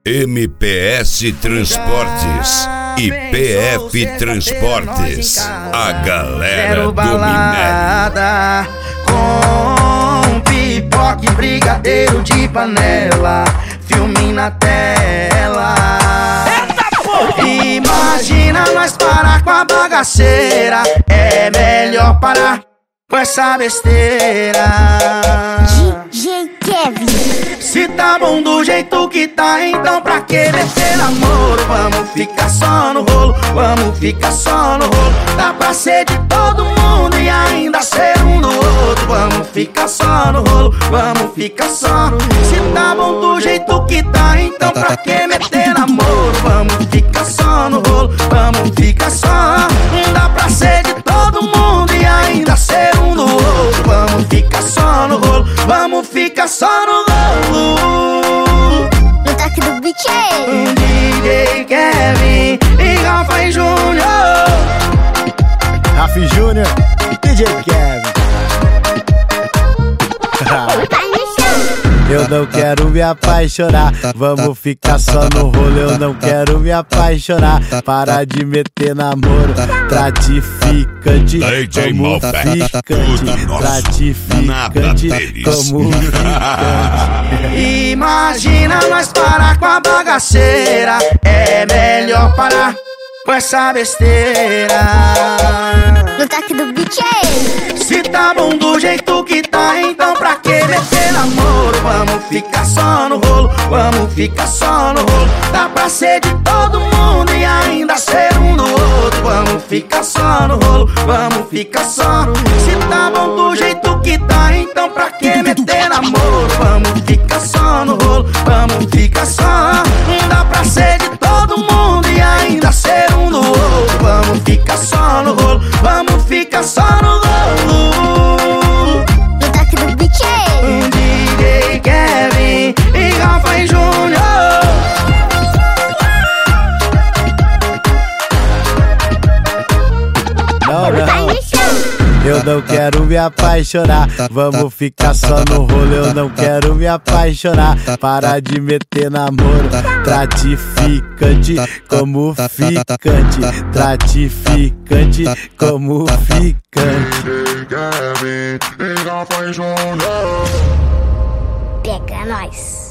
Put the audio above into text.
MPS Transportes e PF Transportes, a galera do balada com pipoca e brigadeiro de panela, filme na tela. Imagina nós parar com a bagaceira, é melhor parar com essa besteira. DJ Kevin. Se tá bom do jeito que tá, então pra que meter namoro? Vamos ficar só no rolo, vamos ficar só no rolo. Dá pra ser de todo mundo e ainda ser um do outro. Vamos ficar só no rolo, vamos ficar só. Se tá bom do jeito que tá, então pra que meter namoro? Vamos ficar só no rolo, vamos ficar só. Dá pra ser de todo mundo e ainda ser um do outro. Vamos ficar só no rolo, vamos ficar só no rolo. No toque do beat DJ Kevin e Rafa e Júnior. Rafa e Júnior, DJ Kevin. Eu não quero me apaixonar, vamos ficar só no rolo. Eu não quero me apaixonar, para de meter namoro. Gratificante como ficante, gratificante como ficante. Imagina nós parar com a bagaceira, é melhor parar com essa besteira. No toque do beat Se tá bom do jeito que tá, então pra que meter namoro? Vamos ficar só no rolo, vamos ficar só no rolo. Dá pra ser de todo mundo e ainda ser um do outro. Vamos ficar só no rolo, vamos ficar só. Se tá bom do jeito que tá, então pra que meter namoro? Vamos ficar só no rolo, vamos ficar só. Dá pra ser de todo mundo e ainda ser um do outro. Vamos ficar só no rolo, vamos ficar só no rolo. No toque do beat DJ Kevin e Rafa e Júnior. Eu não quero me apaixonar, vamos ficar só no rolo. Eu não quero me apaixonar, para de meter namoro. Gratificante como ficante, gratificante como ficante. pega nós.